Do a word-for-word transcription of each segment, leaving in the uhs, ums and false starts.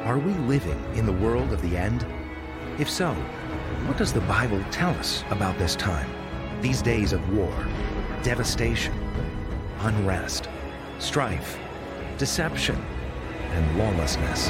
Are we living in the world of the end? If so, what does the Bible tell us about this time? These days of war, devastation, unrest, strife, deception, and lawlessness.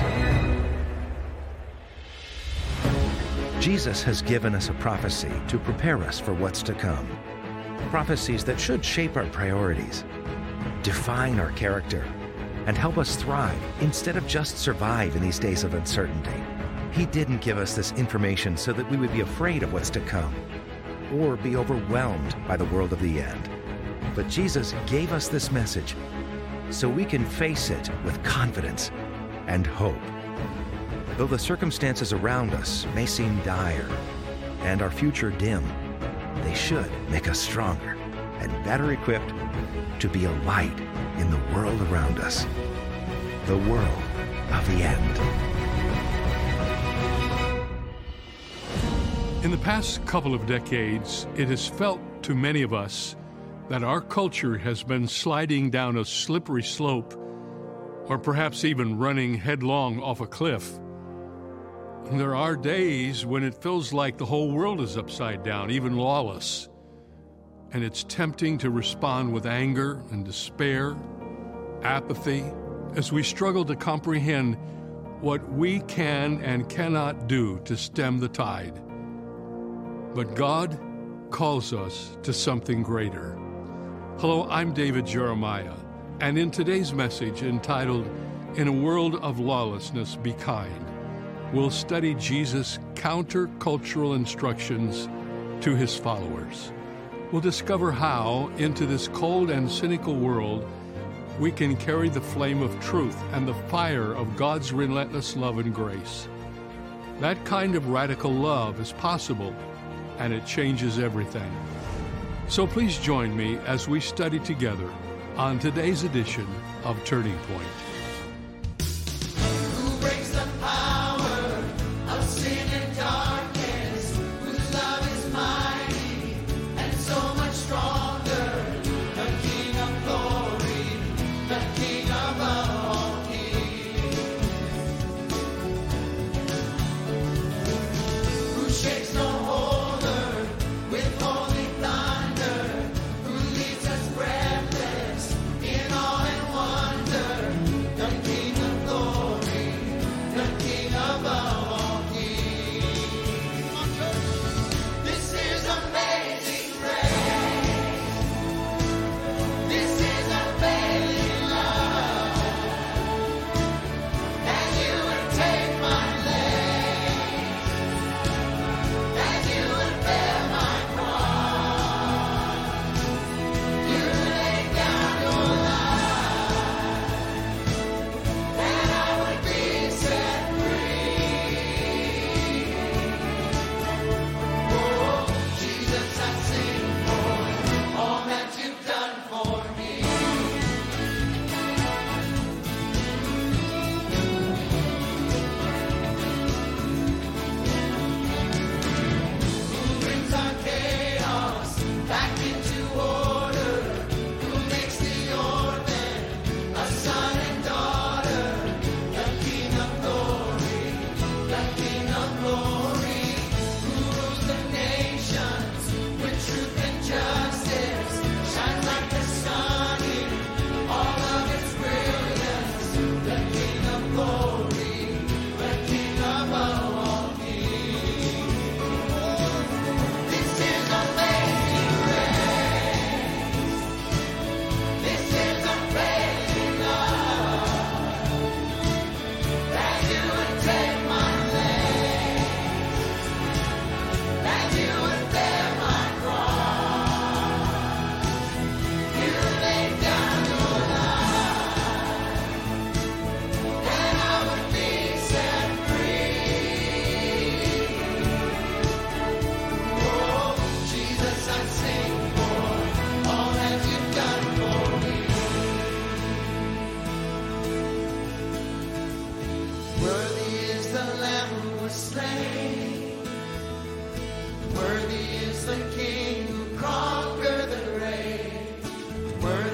Jesus has given us a prophecy to prepare us for what's to come. Prophecies that should shape our priorities, define our character, and help us thrive instead of just survive in these days of uncertainty. He didn't give us this information so that we would be afraid of what's to come or be overwhelmed by the world of the end. But Jesus gave us this message so we can face it with confidence and hope. Though the circumstances around us may seem dire and our future dim, they should make us stronger and better equipped to be a light in the world around us, the world of the end. In the past couple of decades, it has felt to many of us that our culture has been sliding down a slippery slope, or perhaps even running headlong off a cliff. There are days when it feels like the whole world is upside down, even lawless. And it's tempting to respond with anger and despair, apathy, as we struggle to comprehend what we can and cannot do to stem the tide. But God calls us to something greater. Hello, I'm David Jeremiah, and in today's message entitled, In a World of Lawlessness, Be Kind, we'll study Jesus' counter-cultural instructions to his followers. We'll discover how, into this cold and cynical world, we can carry the flame of truth and the fire of God's relentless love and grace. That kind of radical love is possible, and it changes everything. So please join me as we study together on today's edition of Turning Point.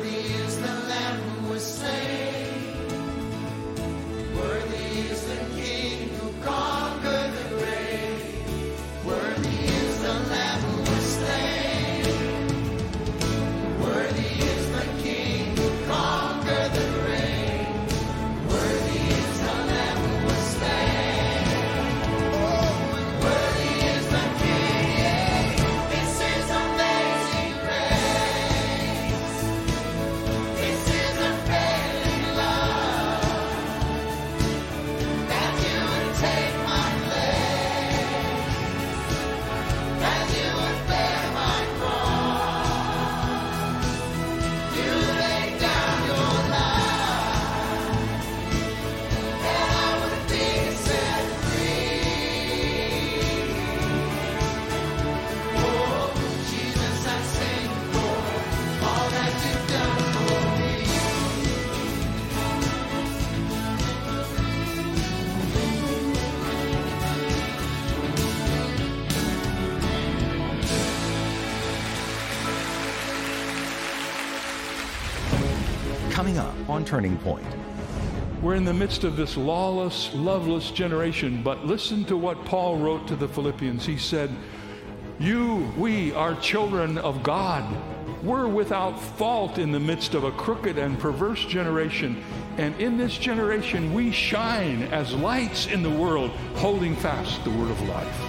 Worthy is the King. coming up on Turning Point. We're in the midst of this lawless, loveless generation, but listen to what Paul wrote to the Philippians. He said, You, we are children of God. We're without fault in the midst of a crooked and perverse generation. And in this generation, we shine as lights in the world, holding fast the word of life.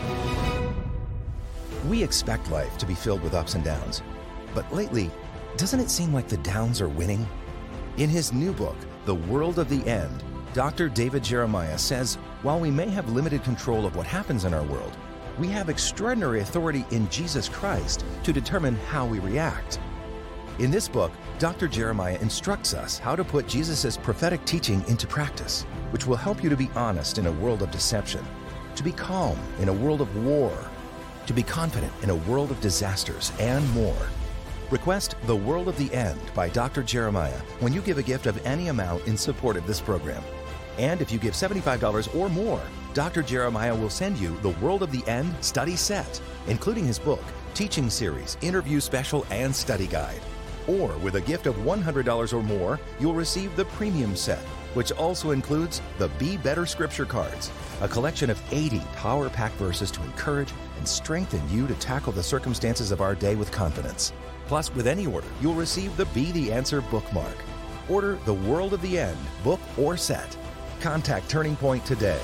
We expect life to be filled with ups and downs. But lately, doesn't it seem like the downs are winning? In his new book, The World of the End, Doctor David Jeremiah says, while we may have limited control of what happens in our world, we have extraordinary authority in Jesus Christ to determine how we react. In this book, Doctor Jeremiah instructs us how to put Jesus' prophetic teaching into practice, which will help you to be honest in a world of deception, to be calm in a world of war, to be confident in a world of disasters, and more. Request The World of the End by Doctor Jeremiah when you give a gift of any amount in support of this program. And if you give seventy-five dollars or more, Doctor Jeremiah will send you The World of the End study set, including his book, teaching series, interview special, and study guide. Or with a gift of one hundred dollars or more, you'll receive the premium set, which also includes the Be Better Scripture cards, a collection of eighty power-packed verses to encourage and strengthen you to tackle the circumstances of our day with confidence. Plus, with any order, you'll receive the Be the Answer bookmark. Order The World of the End, book or set. Contact Turning Point today.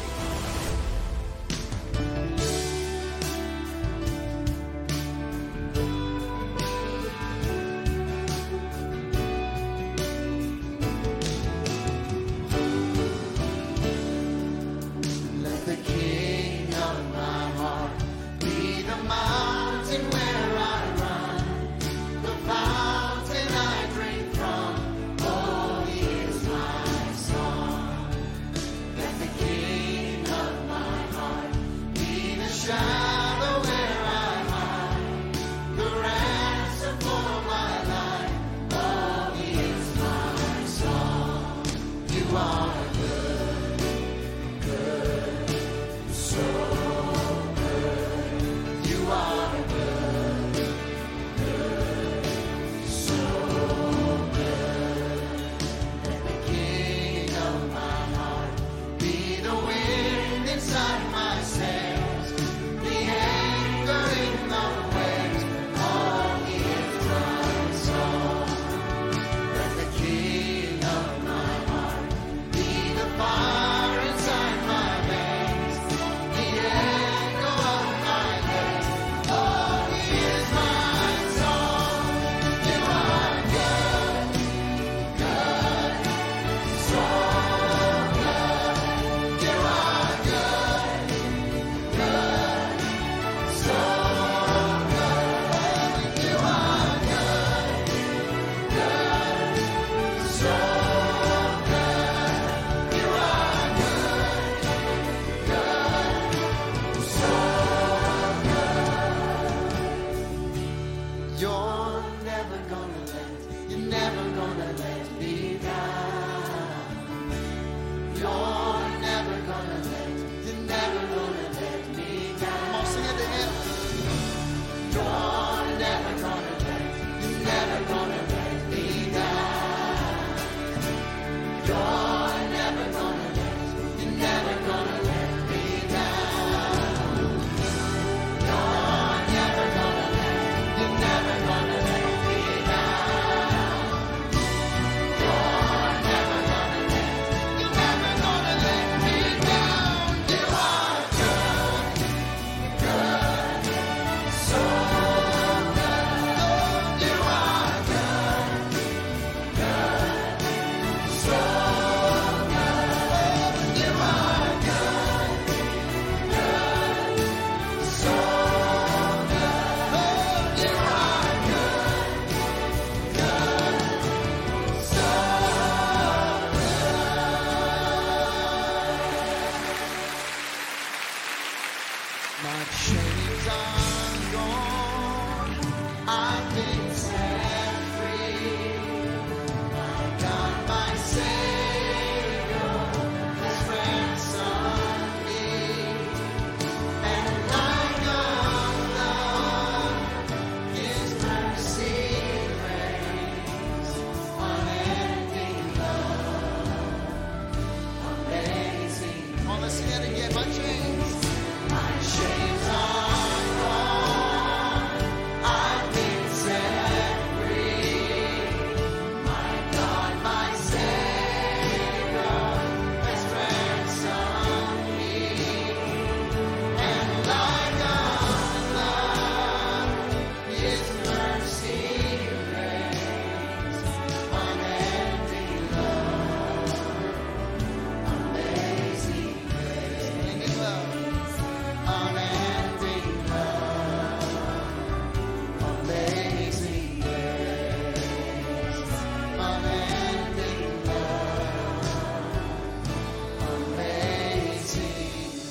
it again. My chains, my chains are gone. I've been set free. My God, my Savior has ransomed me. And like a flood, His mercy reigns. Unending love, amazing grace. Unending love, unending love, amazing grace. Unending love, amazing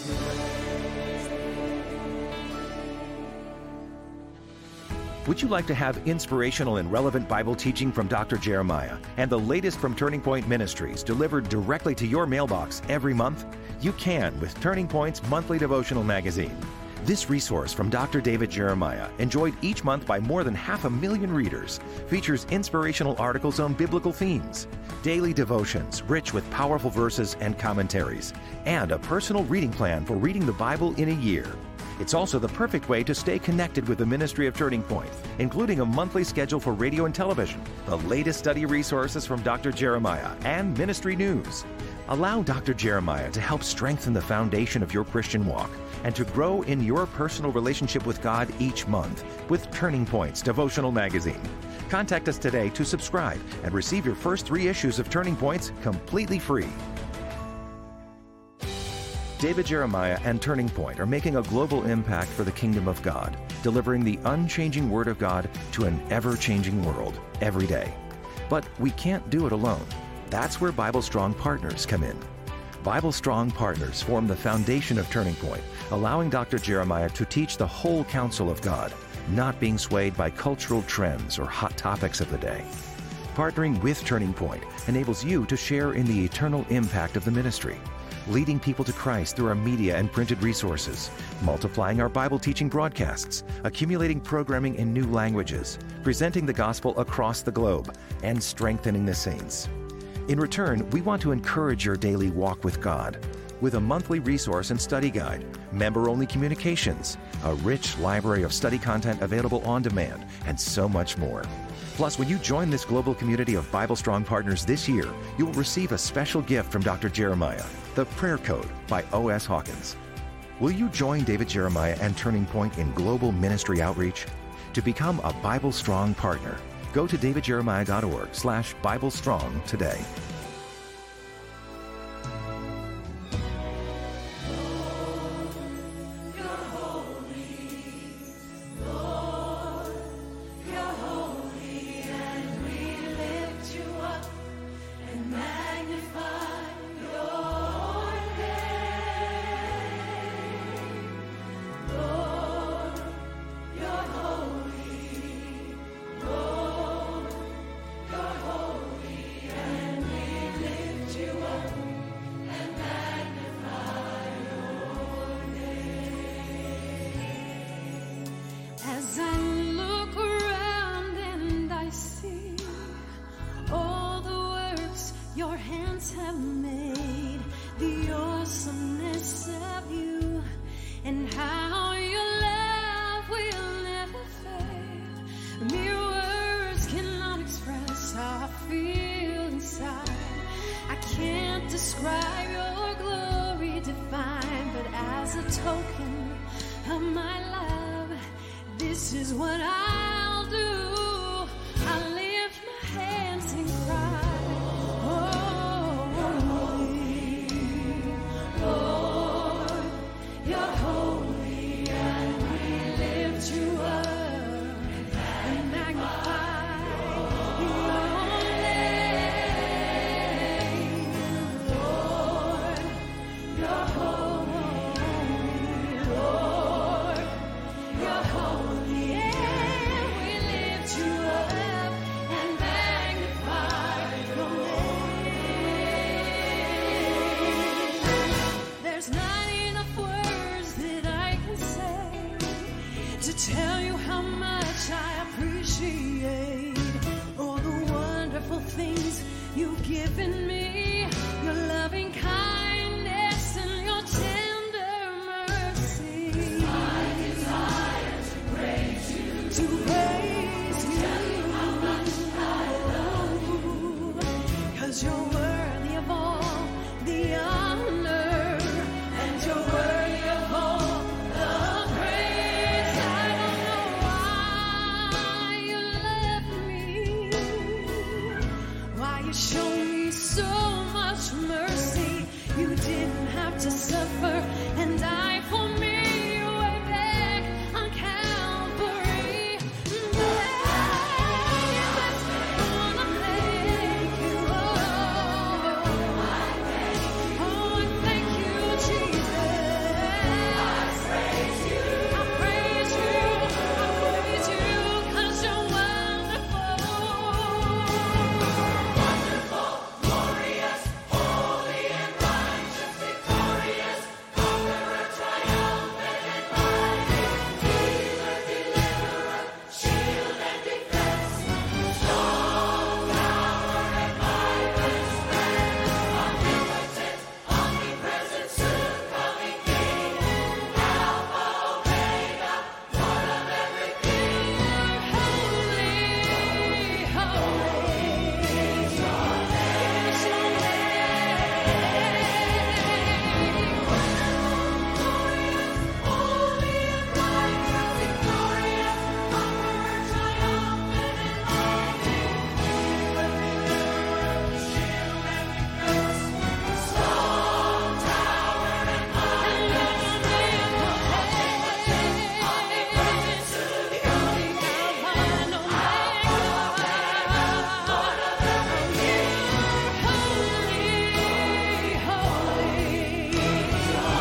Would you like to have inspirational and relevant Bible teaching from Doctor Jeremiah and the latest from Turning Point Ministries delivered directly to your mailbox every month? You can with Turning Point's monthly devotional magazine. This resource from Doctor David Jeremiah, enjoyed each month by more than half a million readers, features inspirational articles on biblical themes, daily devotions rich with powerful verses and commentaries, and a personal reading plan for reading the Bible in a year. It's also the perfect way to stay connected with the ministry of Turning Point, including a monthly schedule for radio and television, the latest study resources from Doctor Jeremiah, and ministry news. Allow Doctor Jeremiah to help strengthen the foundation of your Christian walk and to grow in your personal relationship with God each month with Turning Point's devotional magazine. Contact us today to subscribe and receive your first three issues of Turning Points completely free. David Jeremiah and Turning Point are making a global impact for the kingdom of God, delivering the unchanging Word of God to an ever-changing world every day. But we can't do it alone. That's where Bible Strong Partners come in. Bible Strong Partners form the foundation of Turning Point, allowing Doctor Jeremiah to teach the whole counsel of God, not being swayed by cultural trends or hot topics of the day. Partnering with Turning Point enables you to share in the eternal impact of the ministry, leading people to Christ through our media and printed resources, multiplying our Bible teaching broadcasts, accumulating programming in new languages, presenting the gospel across the globe, and strengthening the saints. In return, we want to encourage your daily walk with God with a monthly resource and study guide, member-only communications, a rich library of study content available on demand, and so much more. Plus, when you join this global community of Bible Strong Partners this year, you will receive a special gift from Doctor Jeremiah, the Prayer Code by O S Hawkins. Will you join David Jeremiah and Turning Point in global ministry outreach? To become a Bible Strong partner, go to davidjeremiah.org slash Bible Strong today. As I look around and I see all the works your hands have made, the awesomeness of you, and how your love will never fail. Mere words cannot express how I feel inside. I can't describe your glory divine, but as a token of my love, this is what I'll do. I'll lift my hands and cry, oh, holy, Lord, you're holy, and we lift you up and magnify your name. Lord, you're holy, Lord, you're holy. Tell you how much I appreciate all the wonderful things you've given me, your loving kindness and your tenderness. had to suffer and die for me way back on Calvary. But I just wanna thank you, oh, oh, I thank you, Jesus. I praise you, I praise you, I praise you, 'cause you're wonderful. Wonderful, glorious, holy and righteous, victorious, conqueror, triumphant and mighty, healer, deliverer, shield and defense, strong tower and mighty strength, omnipotent, omnipresent, soon coming King, Alpha, Omega, Lord of everything. Holy, holy is your name. Is your name. Glorious, holy and righteous, victorious, conqueror, triumphant and mighty, healer, deliverer, shield and defense, strong tower and mighty strength, omnipotent, soon coming King, Alpha and Omega, Lord of everything. Holy, holy is your name. Is your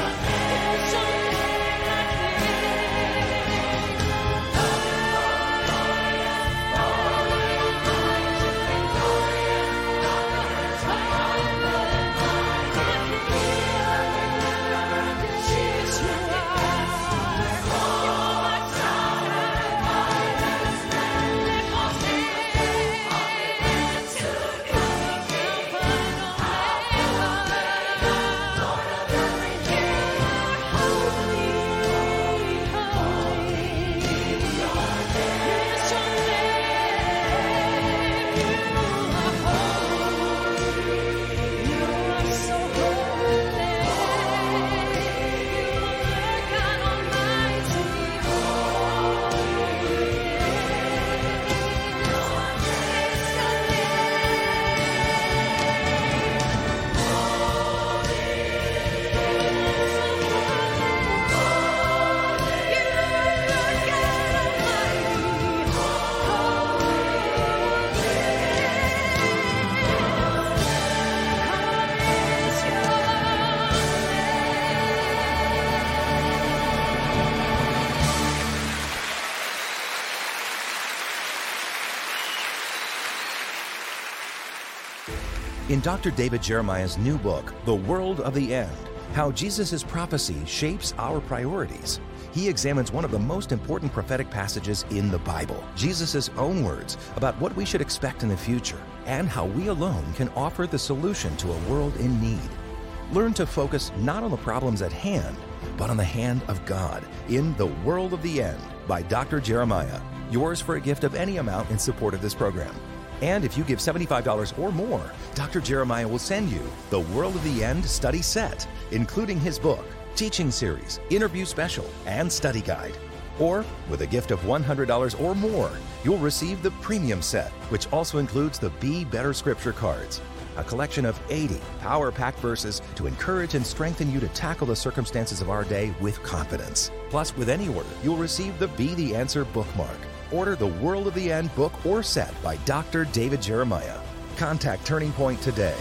In Doctor David Jeremiah's new book, The World of the End, How Jesus' Prophecy Shapes Our Priorities, he examines one of the most important prophetic passages in the Bible, Jesus' own words about what we should expect in the future and how we alone can offer the solution to a world in need. Learn to focus not on the problems at hand, but on the hand of God in The World of the End by Doctor Jeremiah. Yours for a gift of any amount in support of this program. And if you give seventy-five dollars or more, Doctor Jeremiah will send you the World of the End study set, including his book, teaching series, interview special, and study guide. Or, with a gift of one hundred dollars or more, you'll receive the premium set, which also includes the Be Better Scripture cards, a collection of eighty power-packed verses to encourage and strengthen you to tackle the circumstances of our day with confidence. Plus, with any order, you'll receive the Be the Answer bookmark. Order the World of the End book or set by Doctor David Jeremiah. Contact Turning Point today.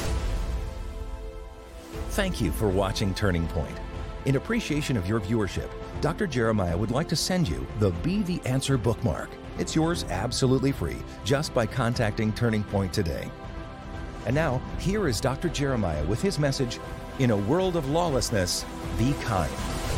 Thank you for watching Turning Point. In appreciation of your viewership, Doctor Jeremiah would like to send you the Be the Answer bookmark. It's yours absolutely free just by contacting Turning Point today. And now, here is Doctor Jeremiah with his message, In a World of Lawlessness, Be Kind.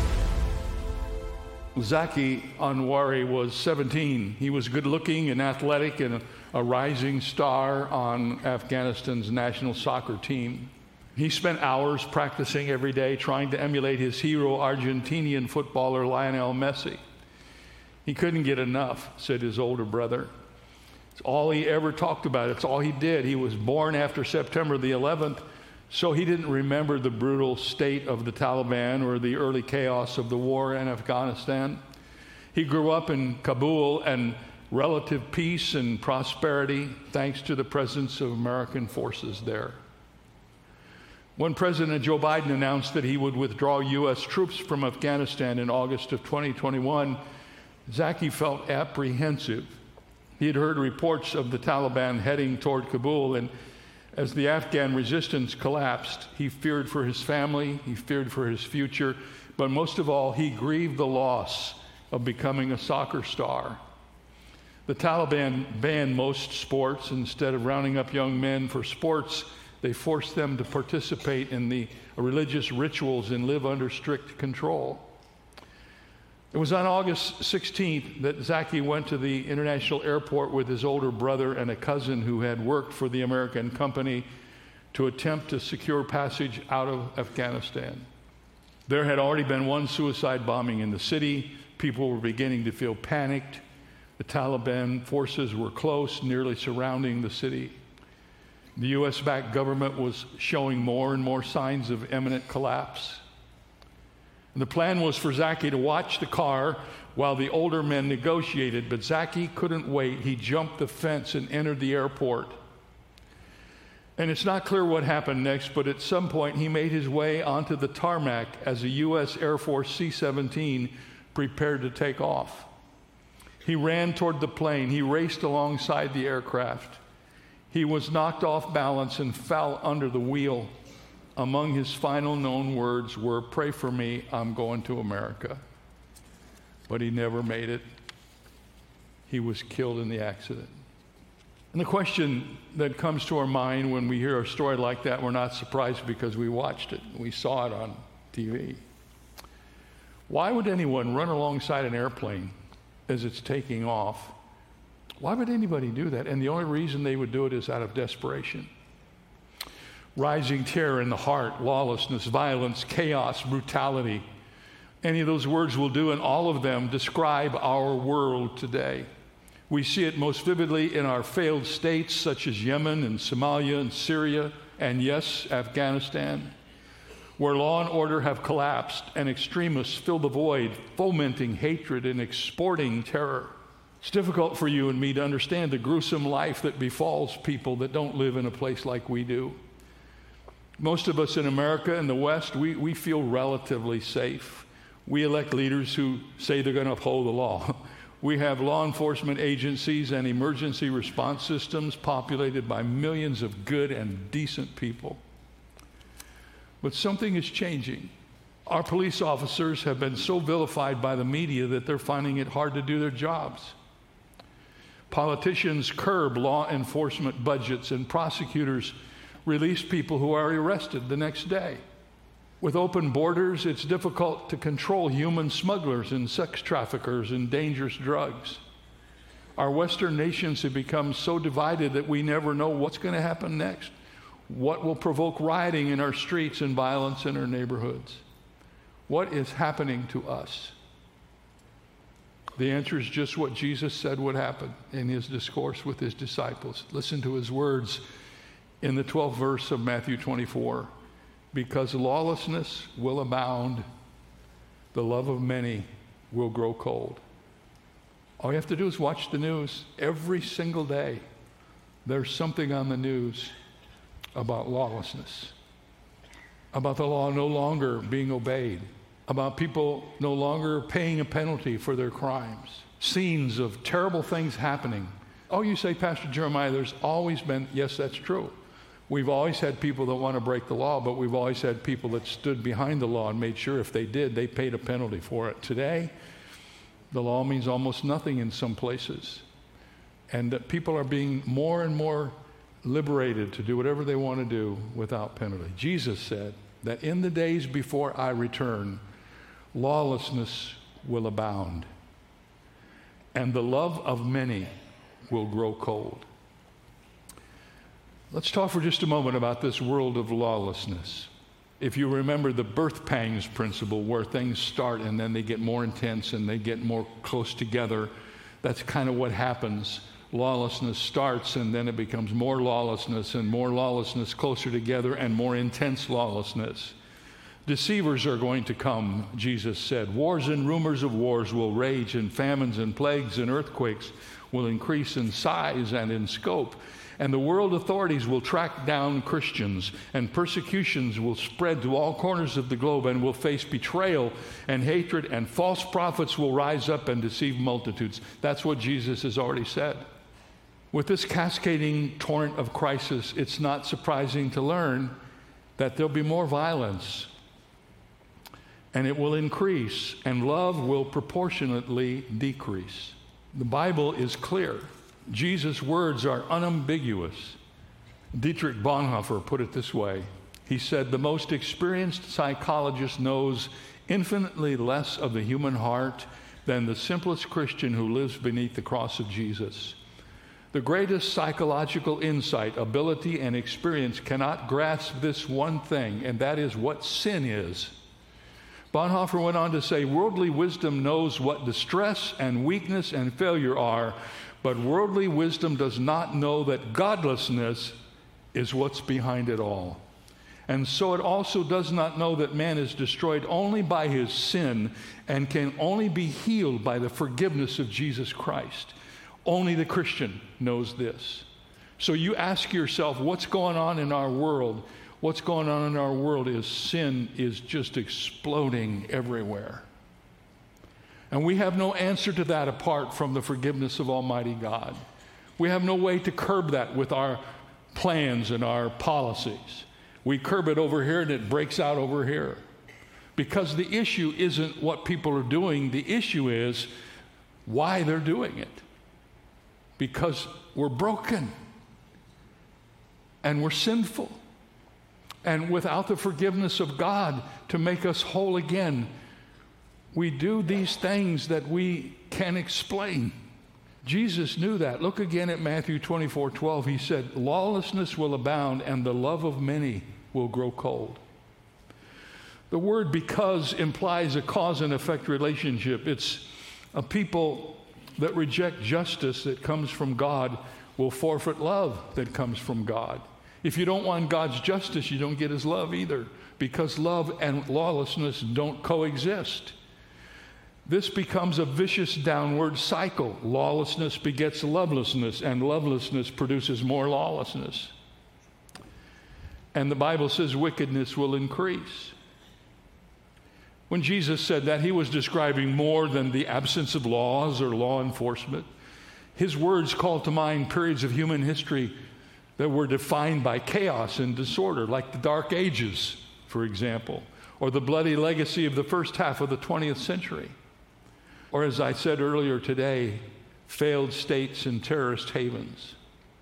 Zaki Anwari was seventeen. He was good looking and athletic and a, a rising star on Afghanistan's national soccer team. He spent hours practicing every day trying to emulate his hero, Argentinian footballer Lionel Messi. He couldn't get enough, said his older brother. It's all he ever talked about. It's all he did. He was born after September the eleventh, so he didn't remember the brutal state of the Taliban or the early chaos of the war in Afghanistan. He grew up in Kabul and relative peace and prosperity thanks to the presence of American forces there. When President Joe Biden announced that he would withdraw U S troops from Afghanistan in August of twenty twenty-one, Zaki felt apprehensive. He had heard reports of the Taliban heading toward Kabul, and as the Afghan resistance collapsed, he feared for his family, he feared for his future, but most of all, he grieved the loss of becoming a soccer star. The Taliban banned most sports. Instead of rounding up young men for sports, they forced them to participate in the religious rituals and live under strict control. It was on August sixteenth that Zaki went to the international airport with his older brother and a cousin who had worked for the American company to attempt to secure passage out of Afghanistan. There had already been one suicide bombing in the city. People were beginning to feel panicked. The Taliban forces were close, nearly surrounding the city. The U S-backed government was showing more and more signs of imminent collapse. And the plan was for Zaki to watch the car while the older men negotiated, but Zaki couldn't wait. He jumped the fence and entered the airport. And it's not clear what happened next, but at some point he made his way onto the tarmac as a U S Air Force C seventeen prepared to take off. He ran toward the plane. He raced alongside the aircraft. He was knocked off balance and fell under the wheel. Among his final known words were, "Pray for me, I'm going to America." But he never made it. He was killed in the accident. And the question that comes to our mind when we hear a story like that, we're not surprised because we watched it. We saw it on T V. Why would anyone run alongside an airplane as it's taking off? Why would anybody do that? And the only reason they would do it is out of desperation. Rising terror in the heart, lawlessness, violence, chaos, brutality. Any of those words will do, and all of them describe our world today. We see it most vividly in our failed states such as Yemen and Somalia and Syria and, yes, Afghanistan, where law and order have collapsed and extremists fill the void, fomenting hatred and exporting terror. It's difficult for you and me to understand the gruesome life that befalls people that don't live in a place like we do. Most of us in America and the West, we, we feel relatively safe. We elect leaders who say they're going to uphold the law. We have law enforcement agencies and emergency response systems populated by millions of good and decent people. But something is changing. Our police officers have been so vilified by the media that they're finding it hard to do their jobs. Politicians curb law enforcement budgets, and prosecutors release people who are arrested the next day. With open borders, it's difficult to control human smugglers and sex traffickers and dangerous drugs. Our Western nations have become so divided that we never know what's going to happen next. What will provoke rioting in our streets and violence in our neighborhoods? What is happening to us? The answer is just what Jesus said would happen in his discourse with his disciples. Listen to his words in the twelfth verse of Matthew twenty-four. Because lawlessness will abound, the love of many will grow cold. All you have to do is watch the news. Every single day, there's something on the news about lawlessness, about the law no longer being obeyed, about people no longer paying a penalty for their crimes, scenes of terrible things happening. Oh, you say, Pastor Jeremiah, there's always been, yes, that's true. We've always had people that want to break the law, but we've always had people that stood behind the law and made sure if they did, they paid a penalty for it. Today, the law means almost nothing in some places. And that people are being more and more liberated to do whatever they want to do without penalty. Jesus said that in the days before I return, lawlessness will abound, and the love of many will grow cold. Let's talk for just a moment about this world of lawlessness. If you remember the birth pangs principle, where things start and then they get more intense and they get more close together, that's kind of what happens. Lawlessness starts and then it becomes more lawlessness and more lawlessness closer together and more intense lawlessness. Deceivers are going to come, Jesus said. Wars and rumors of wars will rage, and famines and plagues and earthquakes will increase in size and in scope. and the world authorities will track down Christians, and persecutions will spread to all corners of the globe, and will face betrayal and hatred, and false prophets will rise up and deceive multitudes. That's what Jesus has already said. With this cascading torrent of crisis, it's not surprising to learn that there'll be more violence, and it will increase, and love will proportionately decrease. The Bible is clear. Jesus' words are unambiguous. Dietrich Bonhoeffer put it this way. He said, "The most experienced psychologist knows infinitely less of the human heart than the simplest Christian who lives beneath the cross of Jesus. The greatest psychological insight, ability, and experience cannot grasp this one thing, and that is what sin is." Bonhoeffer went on to say, "Worldly wisdom knows what distress and weakness and failure are, but worldly wisdom does not know that godlessness is what's behind it all. And so it also does not know that man is destroyed only by his sin and can only be healed by the forgiveness of Jesus Christ. Only the Christian knows this." So you ask yourself, what's going on in our world? What's going on in our world is sin is just exploding everywhere. And we have no answer to that apart from the forgiveness of Almighty God. We have no way to curb that with our plans and our policies. We curb it over here and it breaks out over here. Because the issue isn't what people are doing, the issue is why they're doing it. Because we're broken and we're sinful. And without the forgiveness of God to make us whole again, we do these things that we can't explain. Jesus knew that. Look again at Matthew twenty-four twelve. He said, "Lawlessness will abound, and the love of many will grow cold." The word "because" implies a cause and effect relationship. It's a people that reject justice that comes from God will forfeit love that comes from God. If you don't want God's justice, you don't get his love either, because love and lawlessness don't coexist. This becomes a vicious downward cycle. Lawlessness begets lovelessness, and lovelessness produces more lawlessness. And the Bible says wickedness will increase. When Jesus said that, he was describing more than the absence of laws or law enforcement. His words call to mind periods of human history that were defined by chaos and disorder, like the Dark Ages, for example, or the bloody legacy of the first half of the twentieth century. Or, as I said earlier today, failed states and terrorist havens.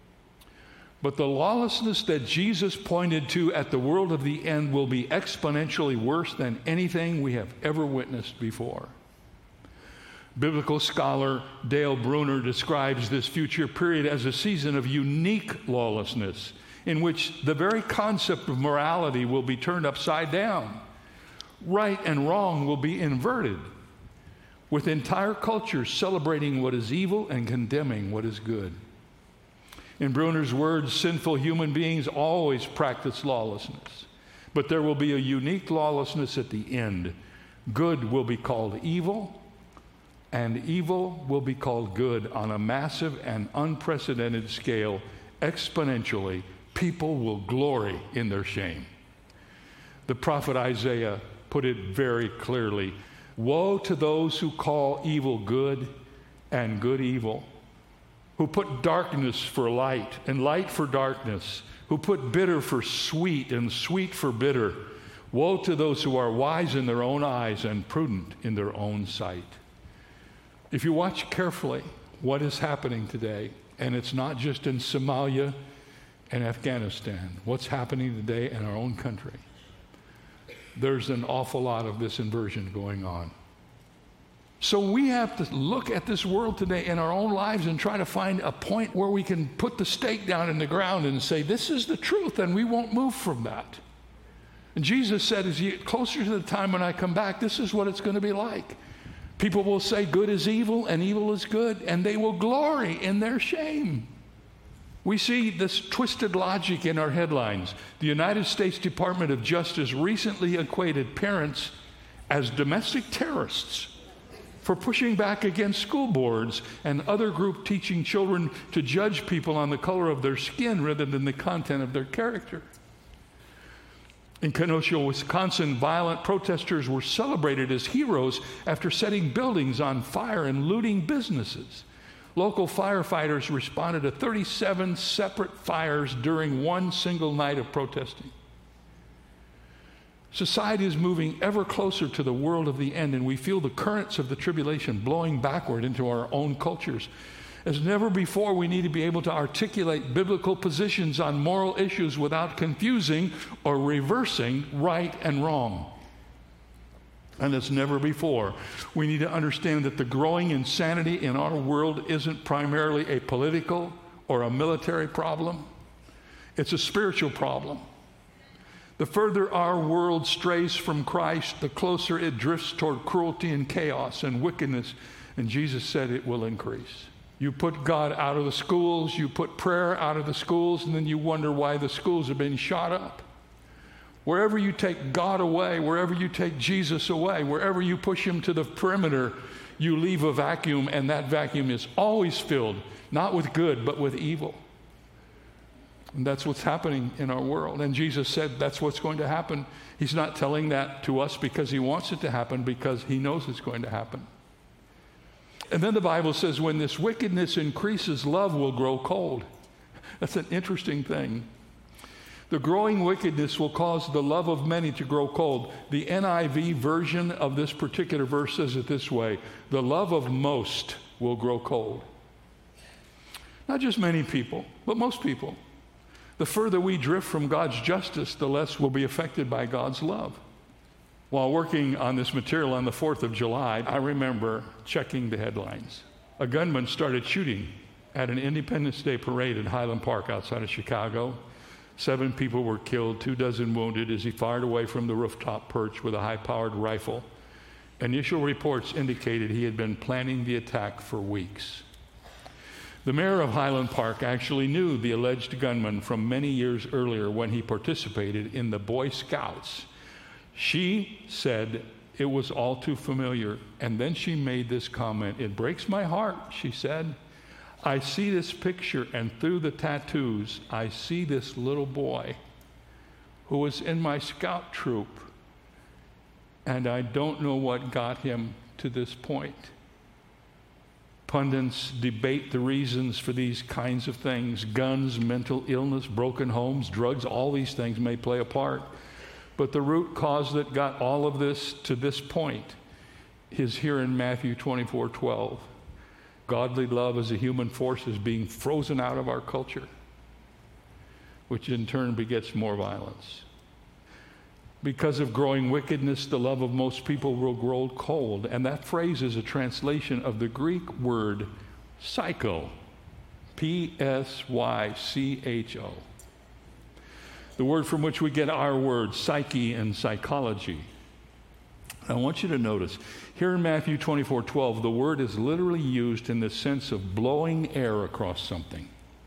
But the lawlessness that Jesus pointed to at the world of the end will be exponentially worse than anything we have ever witnessed before. Biblical scholar Dale Bruner describes this future period as a season of unique lawlessness, in which the very concept of morality will be turned upside down. Right and wrong will be inverted, with entire cultures celebrating what is evil and condemning what is good. In Bruner's words, sinful human beings always practice lawlessness, but there will be a unique lawlessness at the end. Good will be called evil, and evil will be called good on a massive and unprecedented scale. Exponentially, people will glory in their shame. The prophet Isaiah put it very clearly. Woe to those who call evil good and good evil, who put darkness for light and light for darkness, who put bitter for sweet and sweet for bitter. Woe to those who are wise in their own eyes and prudent in their own sight. If you watch carefully what is happening today, and it's not just in Somalia and Afghanistan, what's happening today in our own country, there's an awful lot of this inversion going on. So we have to look at this world today in our own lives and try to find a point where we can put the stake down in the ground and say, this is the truth, and we won't move from that. And Jesus said, as you get closer to the time when I come back, this is what it's going to be like. People will say good is evil and evil is good, and they will glory in their shame. We see this twisted logic in our headlines. The United States Department of Justice recently equated parents as domestic terrorists for pushing back against school boards and other group teaching children to judge people on the color of their skin rather than the content of their character. In Kenosha, Wisconsin, violent protesters were celebrated as heroes after setting buildings on fire and looting businesses. Local firefighters responded to thirty-seven separate fires during one single night of protesting. Society is moving ever closer to the world of the end, and we feel the currents of the tribulation blowing backward into our own cultures. As never before, we need to be able to articulate biblical positions on moral issues without confusing or reversing right and wrong. And as never before, we need to understand that the growing insanity in our world isn't primarily a political or a military problem. It's a spiritual problem. The further our world strays from Christ, the closer it drifts toward cruelty and chaos and wickedness. And Jesus said it will increase. You put God out of the schools, you put prayer out of the schools, and then you wonder why the schools have been shot up. Wherever you take God away, wherever you take Jesus away, wherever you push him to the perimeter, you leave a vacuum, and that vacuum is always filled, not with good, but with evil. And that's what's happening in our world. And Jesus said that's what's going to happen. He's not telling that to us because he wants it to happen, because he knows it's going to happen. And then the Bible says when this wickedness increases, love will grow cold. That's an interesting thing. The growing wickedness will cause the love of many to grow cold. The N I V version of this particular verse says it this way: the love of most will grow cold. Not just many people, but most people. The further we drift from God's justice, the less we'll be affected by God's love. While working on this material on the fourth of July, I remember checking the headlines. A gunman started shooting at an Independence Day parade in Highland Park outside of Chicago. Seven people were killed, two dozen wounded as he fired away from the rooftop perch with a high-powered rifle. Initial reports indicated he had been planning the attack for weeks. The mayor of Highland Park actually knew the alleged gunman from many years earlier when he participated in the Boy Scouts. She said it was all too familiar, and then she made this comment: "It breaks my heart," she said. "I see this picture, and through the tattoos, I see this little boy who was in my scout troop, and I don't know what got him to this point." Pundits debate the reasons for these kinds of things. Guns, mental illness, broken homes, drugs, all these things may play a part. But the root cause that got all of this to this point is here in Matthew twenty-four twelve. Godly love as a human force is being frozen out of our culture, which in turn begets more violence. Because of growing wickedness, the love of most people will grow cold. And that phrase is a translation of the Greek word psycho, P S Y C H O. The word from which we get our word, psyche and psychology. I want you to notice, here in Matthew twenty-four twelve, the word is literally used in the sense of blowing air across something.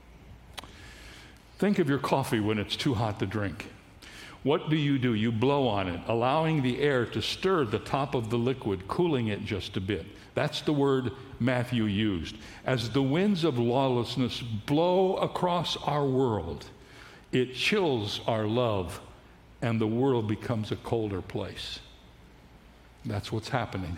Think of your coffee when it's too hot to drink. What do you do? You blow on it, allowing the air to stir the top of the liquid, cooling it just a bit. That's the word Matthew used. As the winds of lawlessness blow across our world, it chills our love, and the world becomes a colder place. That's what's happening.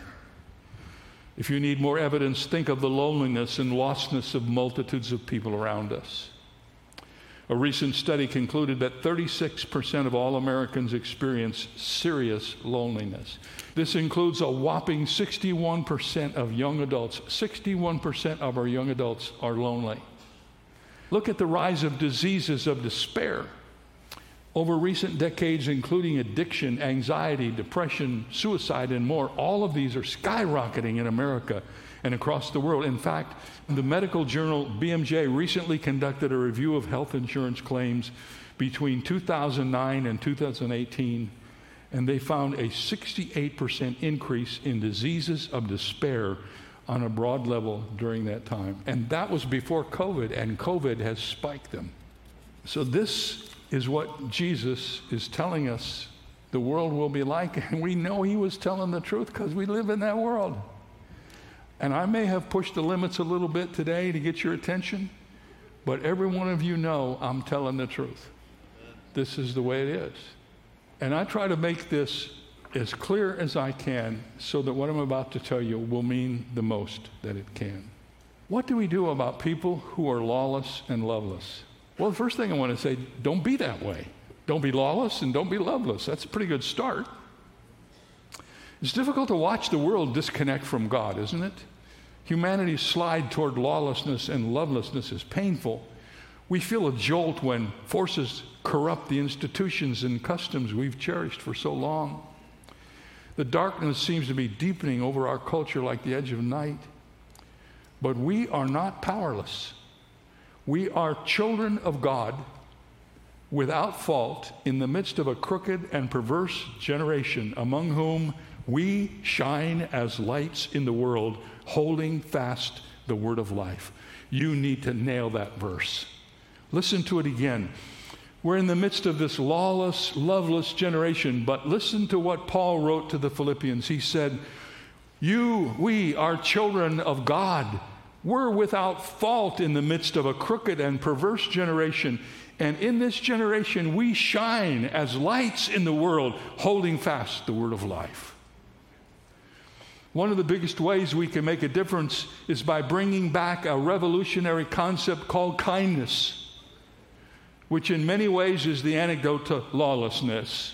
If you need more evidence, think of the loneliness and lostness of multitudes of people around us. A recent study concluded that thirty-six percent of all Americans experience serious loneliness. This includes a whopping sixty-one percent of young adults. sixty-one percent of our young adults are lonely. Look at the rise of diseases of despair. Over recent decades, including addiction, anxiety, depression, suicide, and more, all of these are skyrocketing in America and across the world. In fact, the medical journal B M J recently conducted a review of health insurance claims between two thousand nine and two thousand eighteen, and they found a sixty-eight percent increase in diseases of despair on a broad level during that time. And that was before COVID, and COVID has spiked them. So this is what Jesus is telling us the world will be like, and we know he was telling the truth because we live in that world. And I may have pushed the limits a little bit today to get your attention, but every one of you know I'm telling the truth. This is the way it is. And I try to make this as clear as I can so that what I'm about to tell you will mean the most that it can. What do we do about people who are lawless and loveless? Well, the first thing I want to say, don't be that way. Don't be lawless and don't be loveless. That's a pretty good start. It's difficult to watch the world disconnect from God, isn't it? Humanity's slide toward lawlessness and lovelessness is painful. We feel a jolt when forces corrupt the institutions and customs we've cherished for so long. The darkness seems to be deepening over our culture like the edge of night. But we are not powerless. We are children of God without fault in the midst of a crooked and perverse generation among whom we shine as lights in the world, holding fast the word of life. You need to nail that verse. Listen to it again. We're in the midst of this lawless, loveless generation, but listen to what Paul wrote to the Philippians. He said, You, we are children of God. We're without fault in the midst of a crooked and perverse generation. And in this generation, we shine as lights in the world, holding fast the word of life. One of the biggest ways we can make a difference is by bringing back a revolutionary concept called kindness, which in many ways is the antidote to lawlessness.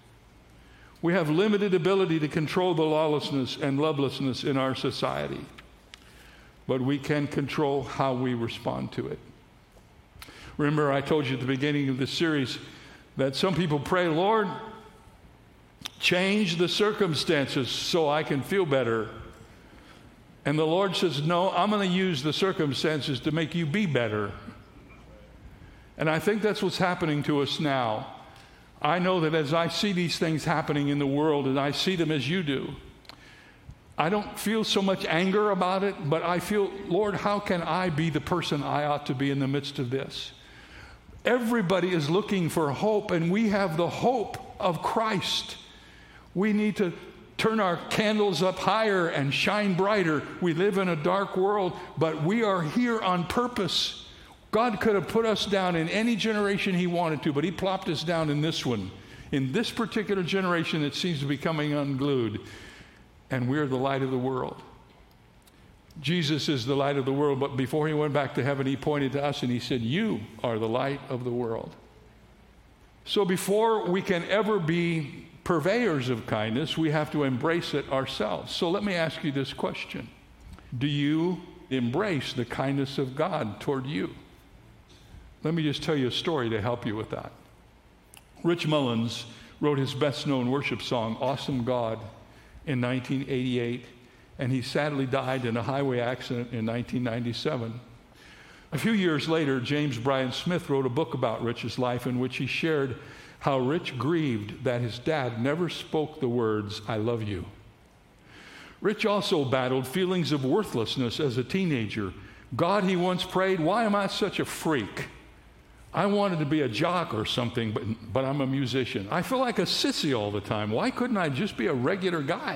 We have limited ability to control the lawlessness and lovelessness in our society, but we can control how we respond to it. Remember, I told you at the beginning of this series that some people pray, Lord, change the circumstances so I can feel better. And the Lord says, no, I'm going to use the circumstances to make you be better. And I think that's what's happening to us now. I know that as I see these things happening in the world, and I see them as you do, I don't feel so much anger about it, but I feel, Lord, how can I be the person I ought to be in the midst of this? Everybody is looking for hope, and we have the hope of Christ. We need to turn our candles up higher and shine brighter. We live in a dark world, but we are here on purpose. God could have put us down in any generation he wanted to, but he plopped us down in this one. In this particular generation that seems to be coming unglued, and we're the light of the world. Jesus is the light of the world, but before he went back to heaven, he pointed to us and he said, you are the light of the world. So before we can ever be purveyors of kindness, we have to embrace it ourselves. So let me ask you this question. Do you embrace the kindness of God toward you? Let me just tell you a story to help you with that. Rich Mullins wrote his best-known worship song, Awesome God, in nineteen eighty-eight, and he sadly died in a highway accident in nineteen ninety-seven. A few years later, James Bryan Smith wrote a book about Rich's life in which he shared how Rich grieved that his dad never spoke the words, I love you. Rich also battled feelings of worthlessness as a teenager. God, he once prayed, why am I such a freak? I wanted to be a jock or something, but, but I'm a musician. I feel like a sissy all the time. Why couldn't I just be a regular guy?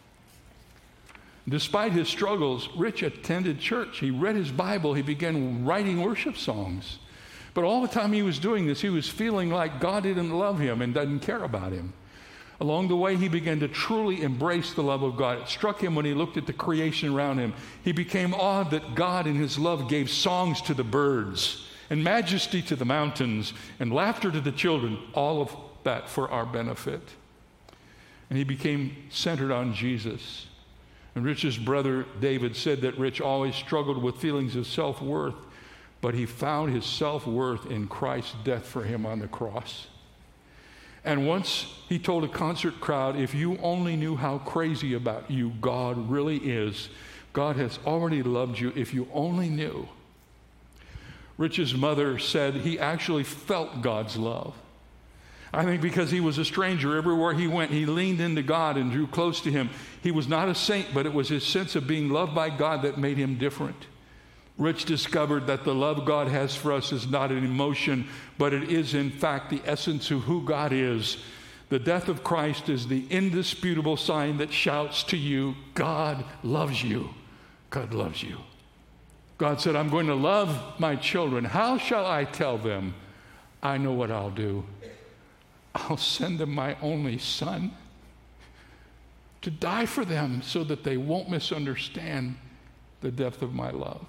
Despite his struggles, Rich attended church. He read his Bible. He began writing worship songs. But all the time he was doing this, he was feeling like God didn't love him and doesn't care about him. Along the way, he began to truly embrace the love of God. It struck him when he looked at the creation around him. He became awed that God in his love gave songs to the birds and majesty to the mountains and laughter to the children, all of that for our benefit. And he became centered on Jesus. And Rich's brother David said that Rich always struggled with feelings of self-worth, but he found his self-worth in Christ's death for him on the cross. And once he told a concert crowd, if you only knew how crazy about you God really is, God has already loved you if you only knew. Rich's mother said he actually felt God's love. I think because he was a stranger, everywhere he went, he leaned into God and drew close to him. He was not a saint, but it was his sense of being loved by God that made him different. Rich discovered that the love God has for us is not an emotion, but it is in fact the essence of who God is. The death of Christ is the indisputable sign that shouts to you, God loves you. God loves you. God said, I'm going to love my children. How shall I tell them? I know what I'll do. I'll send them my only son to die for them so that they won't misunderstand the depth of my love.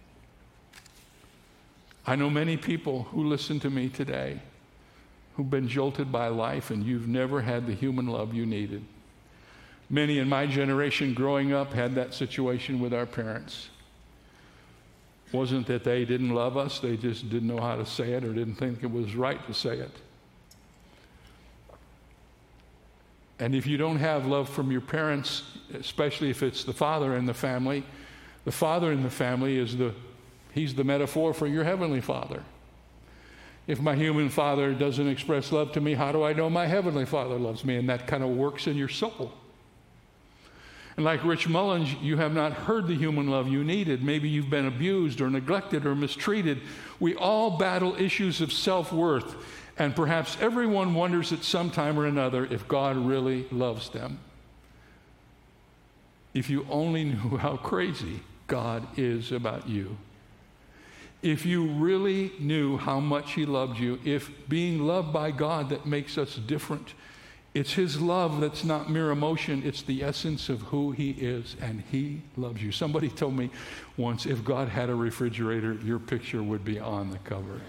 I know many people who listen to me today who've been jolted by life, and you've never had the human love you needed. Many in my generation growing up had that situation with our parents. Wasn't that they didn't love us, they just didn't know how to say it or didn't think it was right to say it. And if you don't have love from your parents, especially if it's the father in the family, the father in the family is the, he's the metaphor for your heavenly Father. If my human father doesn't express love to me, how do I know my heavenly Father loves me? And that kind of works in your soul. And like Rich Mullins, you have not heard the human love you needed. Maybe you've been abused or neglected or mistreated. We all battle issues of self-worth. And perhaps everyone wonders at some time or another if God really loves them. If you only knew how crazy God is about you. If you really knew how much He loved you, if being loved by God that makes us different, it's His love that's not mere emotion, it's the essence of who He is, and He loves you. Somebody told me once, if God had a refrigerator, your picture would be on the cover.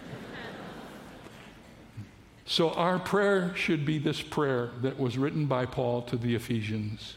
So our prayer should be this prayer that was written by Paul to the Ephesians.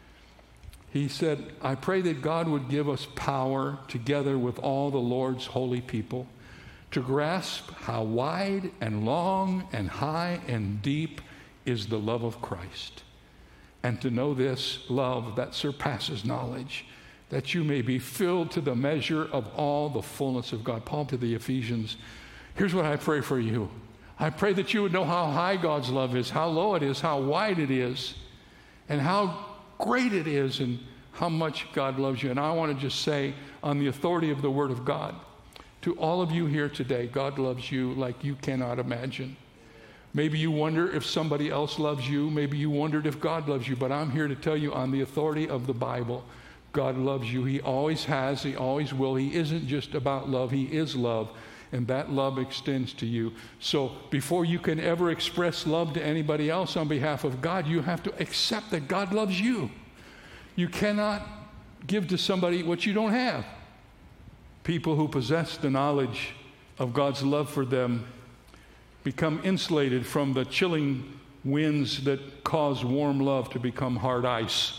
He said, I pray that God would give us power together with all the Lord's holy people to grasp how wide and long and high and deep is the love of Christ, and to know this love that surpasses knowledge, that you may be filled to the measure of all the fullness of God. Paul to the Ephesians, here's what I pray for you. I pray that you would know how high God's love is, how low it is, how wide it is, and how great it is, and how much God loves you. And I want to just say, on the authority of the Word of God, to all of you here today, God loves you like you cannot imagine. Maybe you wonder if somebody else loves you. Maybe you wondered if God loves you. But I'm here to tell you, on the authority of the Bible, God loves you. He always has. He always will. He isn't just about love. He is love. And that love extends to you. So before you can ever express love to anybody else on behalf of God, you have to accept that God loves you. You cannot give to somebody what you don't have. People who possess the knowledge of God's love for them become insulated from the chilling winds that cause warm love to become hard ice.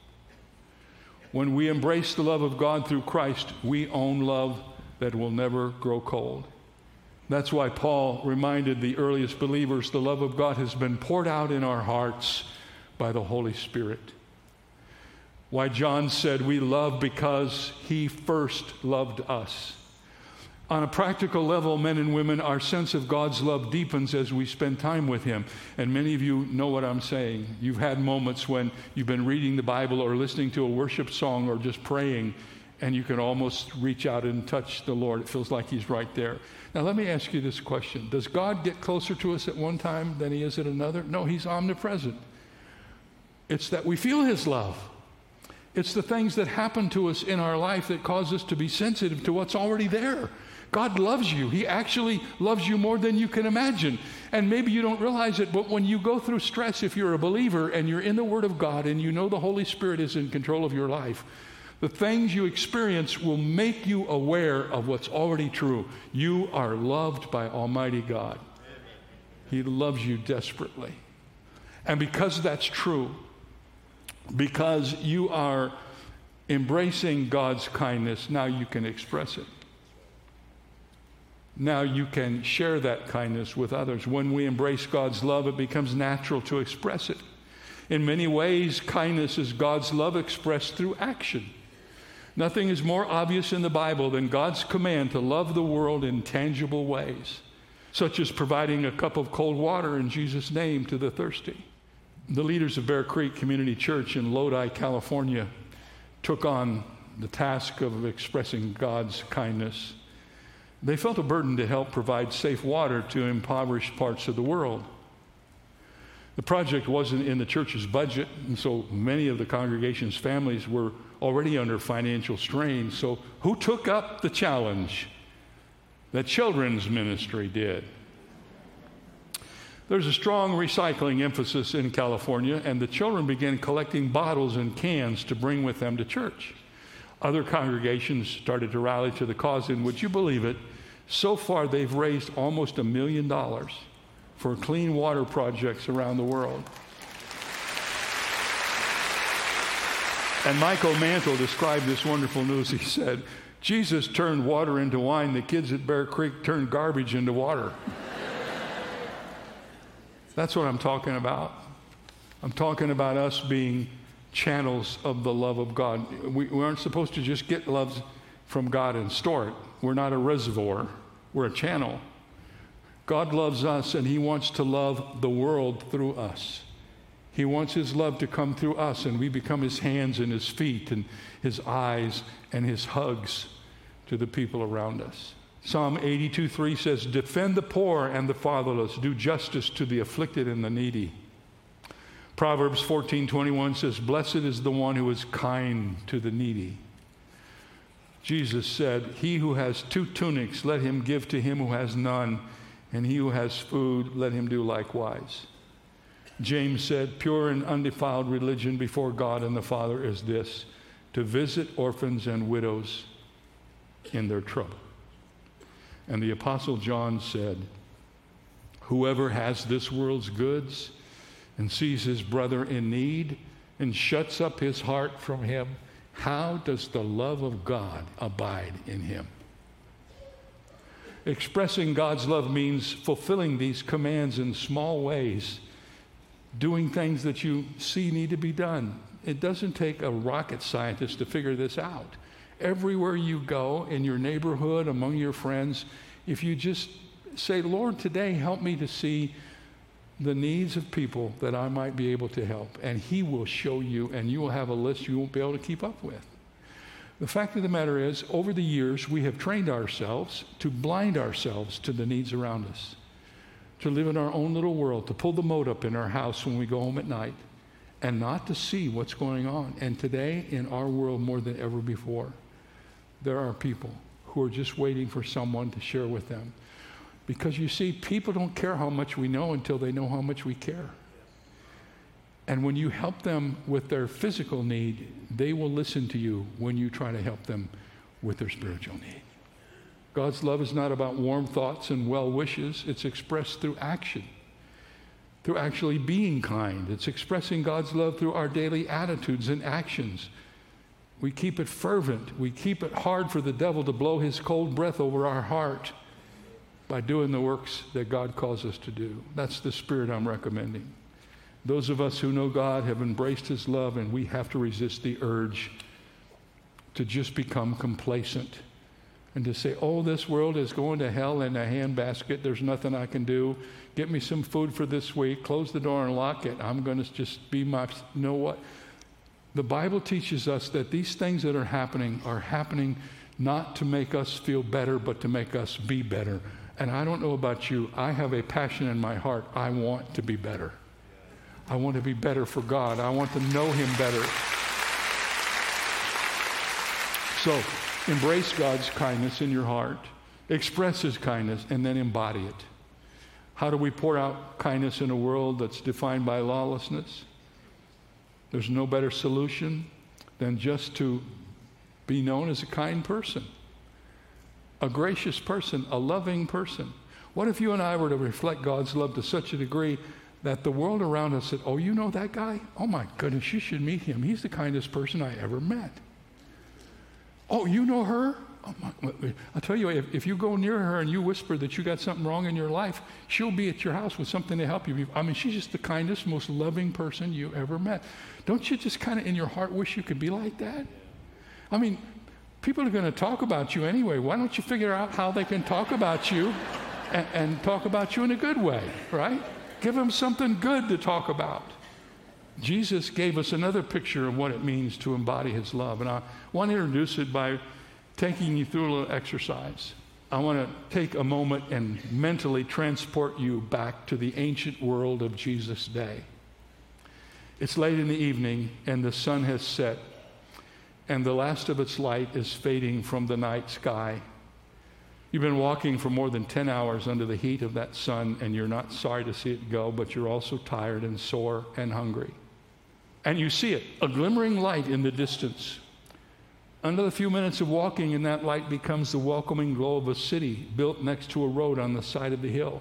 When we embrace the love of God through Christ, we own love that will never grow cold. That's why Paul reminded the earliest believers the love of God has been poured out in our hearts by the Holy Spirit. Why John said we love because He first loved us. On a practical level, men and women, our sense of God's love deepens as we spend time with Him. And many of you know what I'm saying. You've had moments when you've been reading the Bible or listening to a worship song or just praying, and you can almost reach out and touch the Lord. It feels like He's right there. Now, let me ask you this question. Does God get closer to us at one time than He is at another? No, He's omnipresent. It's that we feel His love. It's the things that happen to us in our life that cause us to be sensitive to what's already there. God loves you. He actually loves you more than you can imagine. And maybe you don't realize it, but when you go through stress, if you're a believer and you're in the Word of God and you know the Holy Spirit is in control of your life, the things you experience will make you aware of what's already true. You are loved by Almighty God. He loves you desperately. And because that's true, because you are embracing God's kindness, now you can express it. Now you can share that kindness with others. When we embrace God's love, it becomes natural to express it. In many ways, kindness is God's love expressed through action. Nothing is more obvious in the Bible than God's command to love the world in tangible ways, such as providing a cup of cold water in Jesus' name to the thirsty. The leaders of Bear Creek Community Church in Lodi, California, took on the task of expressing God's kindness. They felt a burden to help provide safe water to impoverished parts of the world. The project wasn't in the church's budget, and so many of the congregation's families were already under financial strain. So who took up the challenge? The children's ministry did. There's a strong recycling emphasis in California, and the children began collecting bottles and cans to bring with them to church. Other congregations started to rally to the cause, and would you believe it, so far they've raised almost a million dollars for clean water projects around the world. And Michael Mantle described this wonderful news. He said, Jesus turned water into wine. The kids at Bear Creek turned garbage into water. That's what I'm talking about. I'm talking about us being channels of the love of God. We, we aren't supposed to just get love from God and store it. We're not a reservoir. We're a channel. God loves us, and he wants to love the world through us. He wants his love to come through us, and we become his hands and his feet and his eyes and his hugs to the people around us. Psalm eighty-two three says, defend the poor and the fatherless, do justice to the afflicted and the needy. Proverbs fourteen twenty-one says, blessed is the one who is kind to the needy. Jesus said, he who has two tunics, let him give to him who has none, and he who has food, let him do likewise. James said, pure and undefiled religion before God and the Father is this, to visit orphans and widows in their trouble. And the Apostle John said, whoever has this world's goods and sees his brother in need and shuts up his heart from him, how does the love of God abide in him? Expressing God's love means fulfilling these commands in small ways, doing things that you see need to be done. It doesn't take a rocket scientist to figure this out. Everywhere you go, in your neighborhood, among your friends, if you just say, Lord, today help me to see the needs of people that I might be able to help, and he will show you, and you will have a list you won't be able to keep up with. The fact of the matter is, over the years, we have trained ourselves to blind ourselves to the needs around us, to live in our own little world, to pull the moat up in our house when we go home at night, and not to see what's going on. And today, in our world more than ever before, there are people who are just waiting for someone to share with them. Because you see, people don't care how much we know until they know how much we care. And when you help them with their physical need, they will listen to you when you try to help them with their spiritual need. God's love is not about warm thoughts and well wishes. It's expressed through action, through actually being kind. It's expressing God's love through our daily attitudes and actions. We keep it fervent. We keep it hard for the devil to blow his cold breath over our heart by doing the works that God calls us to do. That's the spirit I'm recommending. Those of us who know God have embraced his love, and we have to resist the urge to just become complacent and to say, oh, this world is going to hell in a handbasket. There's nothing I can do. Get me some food for this week. Close the door and lock it. I'm going to just be my, you know what? The Bible teaches us that these things that are happening are happening not to make us feel better, but to make us be better. And I don't know about you, I have a passion in my heart. I want to be better. I want to be better for God. I want to know him better. So embrace God's kindness in your heart. Express his kindness and then embody it. How do we pour out kindness in a world that's defined by lawlessness? There's no better solution than just to be known as a kind person, a gracious person, a loving person. What if you and I were to reflect God's love to such a degree that the world around us said, oh, you know that guy? Oh my goodness, you should meet him. He's the kindest person I ever met. Oh, you know her? Oh my, I'll tell you, if, if you go near her and you whisper that you got something wrong in your life, she'll be at your house with something to help you. I mean, she's just the kindest, most loving person you ever met. Don't you just kind of in your heart wish you could be like that? I mean, people are going to talk about you anyway. Why don't you figure out how they can talk about you and, and talk about you in a good way, right? Give them something good to talk about. Jesus gave us another picture of what it means to embody his love. And I want to introduce it by taking you through a little exercise. I want to take a moment and mentally transport you back to the ancient world of Jesus' day. It's late in the evening, and the sun has set, and the last of its light is fading from the night sky. You've been walking for more than ten hours under the heat of that sun, and you're not sorry to see it go, but you're also tired and sore and hungry. And you see it, a glimmering light in the distance. Another few minutes of walking, and that light becomes the welcoming glow of a city built next to a road on the side of the hill.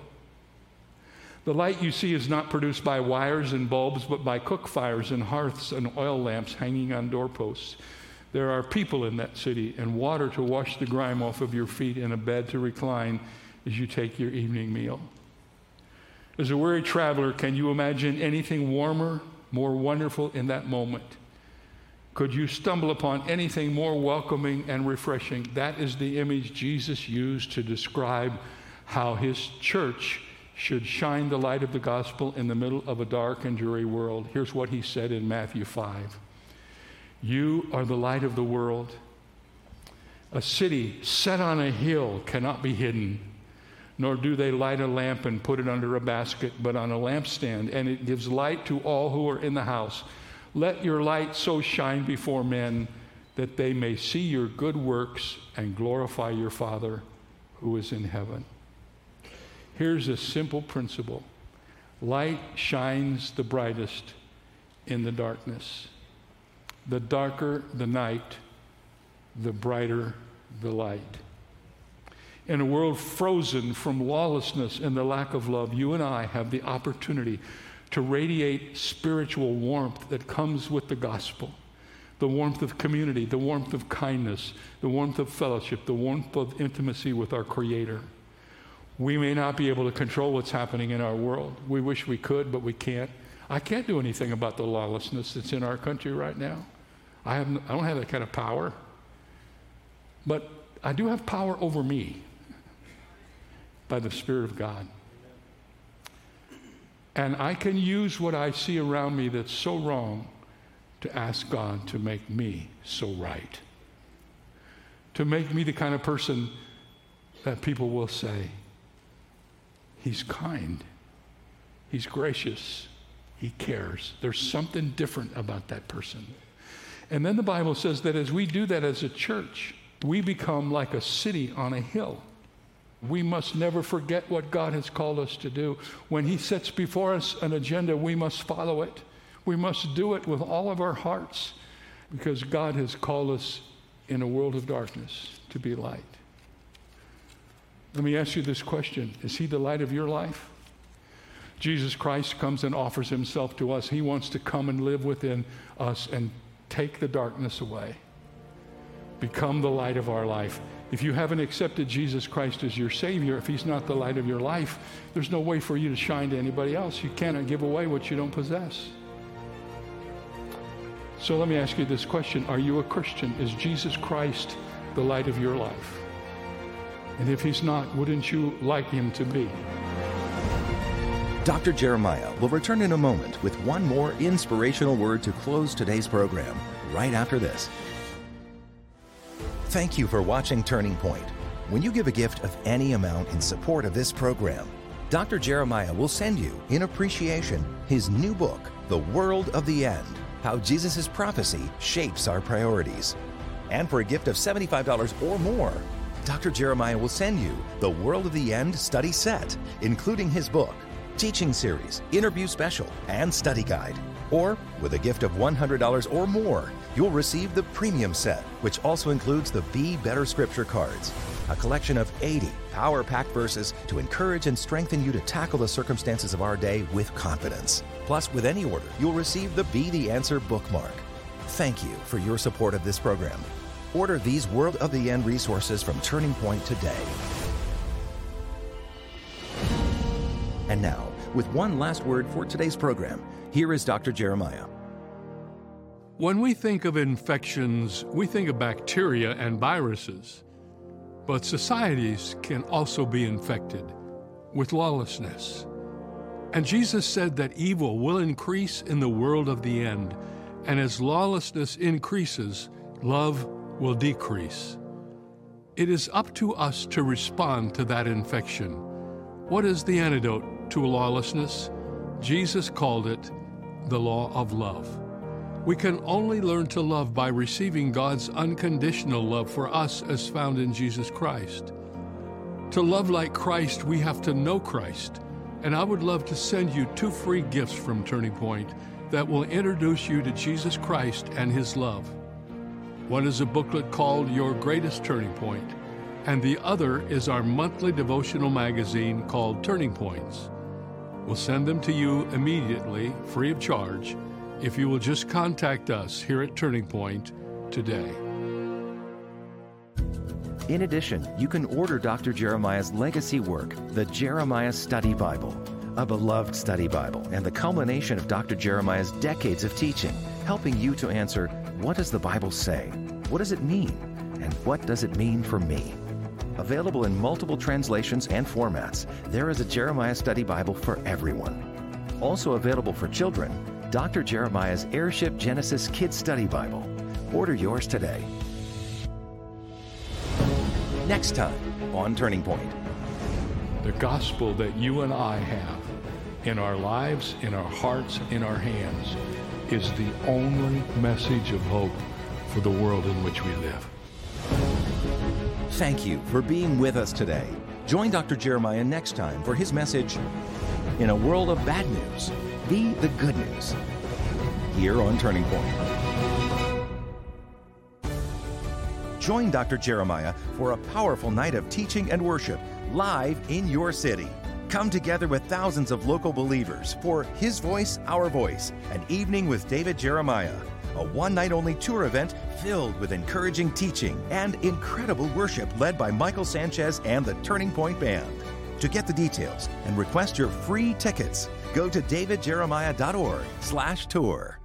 The light you see is not produced by wires and bulbs, but by cook fires and hearths and oil lamps hanging on doorposts. There are people in that city, and water to wash the grime off of your feet, and a bed to recline as you take your evening meal. As a weary traveler, can you imagine anything warmer, more wonderful in that moment? Could you stumble upon anything more welcoming and refreshing? That is the image Jesus used to describe how his church should shine the light of the gospel in the middle of a dark and dreary world. Here's what he said in Matthew five. You are the light of the world. A city set on a hill cannot be hidden, nor do they light a lamp and put it under a basket, but on a lampstand, and it gives light to all who are in the house. Let your light so shine before men that they may see your good works and glorify your Father who is in heaven. Here's a simple principle. Light shines the brightest in the darkness. The darker the night, the brighter the light. In a world frozen from lawlessness and the lack of love, you and I have the opportunity to radiate spiritual warmth that comes with the gospel. The warmth of community, the warmth of kindness, the warmth of fellowship, the warmth of intimacy with our Creator. We may not be able to control what's happening in our world. We wish we could, but we can't. I can't do anything about the lawlessness that's in our country right now. I have, I don't have that kind of power. But I do have power over me by the Spirit of God. And I can use what I see around me that's so wrong to ask God to make me so right. To make me the kind of person that people will say, he's kind, he's gracious, he cares. There's something different about that person. And then the Bible says that as we do that as a church, we become like a city on a hill. We must never forget what God has called us to do. When he sets before us an agenda, we must follow it. We must do it with all of our hearts because God has called us in a world of darkness to be light. Let me ask you this question. Is he the light of your life? Jesus Christ comes and offers himself to us. He wants to come and live within us and take the darkness away. Become the light of our life. If you haven't accepted Jesus Christ as your Savior, if he's not the light of your life, there's no way for you to shine to anybody else. You cannot give away what you don't possess. So let me ask you this question. Are you a Christian? Is Jesus Christ the light of your life? And if he's not, wouldn't you like him to be? Doctor Jeremiah will return in a moment with one more inspirational word to close today's program, right after this. Thank you for watching Turning Point. When you give a gift of any amount in support of this program, Doctor Jeremiah will send you, in appreciation, his new book, The World of the End, How Jesus' Prophecy Shapes Our Priorities. And for a gift of seventy-five dollars or more, Doctor Jeremiah will send you The World of the End study set, including his book, teaching series, interview special, and study guide. Or, with a gift of one hundred dollars or more, you'll receive the premium set, which also includes the Be Better Scripture cards, a collection of eighty power-packed verses to encourage and strengthen you to tackle the circumstances of our day with confidence. Plus, with any order, you'll receive the Be the Answer bookmark. Thank you for your support of this program. Order these World of the End resources from Turning Point today. And now, with one last word for today's program, here is Doctor Jeremiah. When we think of infections, we think of bacteria and viruses. But societies can also be infected with lawlessness. And Jesus said that evil will increase in the world of the end. And as lawlessness increases, love will decrease. It is up to us to respond to that infection. What is the antidote to lawlessness? Jesus called it the law of love. We can only learn to love by receiving God's unconditional love for us as found in Jesus Christ. To love like Christ, we have to know Christ. And I would love to send you two free gifts from Turning Point that will introduce you to Jesus Christ and His love. One is a booklet called Your Greatest Turning Point, and the other is our monthly devotional magazine called Turning Points. We'll send them to you immediately, free of charge, if you will just contact us here at Turning Point today. In addition, you can order Doctor Jeremiah's legacy work, the Jeremiah Study Bible, a beloved study Bible and the culmination of Doctor Jeremiah's decades of teaching, helping you to answer, what does the Bible say? What does it mean? And what does it mean for me? Available in multiple translations and formats, there is a Jeremiah Study Bible for everyone. Also available for children, Doctor Jeremiah's Airship Genesis Kids Study Bible. Order yours today. Next time on Turning Point. The gospel that you and I have in our lives, in our hearts, in our hands, is the only message of hope for the world in which we live. Thank you for being with us today. Join Doctor Jeremiah next time for his message, In a World of Bad News, Be the Good News, here on Turning Point. Join Doctor Jeremiah for a powerful night of teaching and worship live in your city. Come together with thousands of local believers for His Voice, Our Voice, an evening with David Jeremiah, a one-night-only tour event filled with encouraging teaching and incredible worship led by Michael Sanchez and the Turning Point Band. To get the details and request your free tickets, go to david jeremiah dot org slash tour.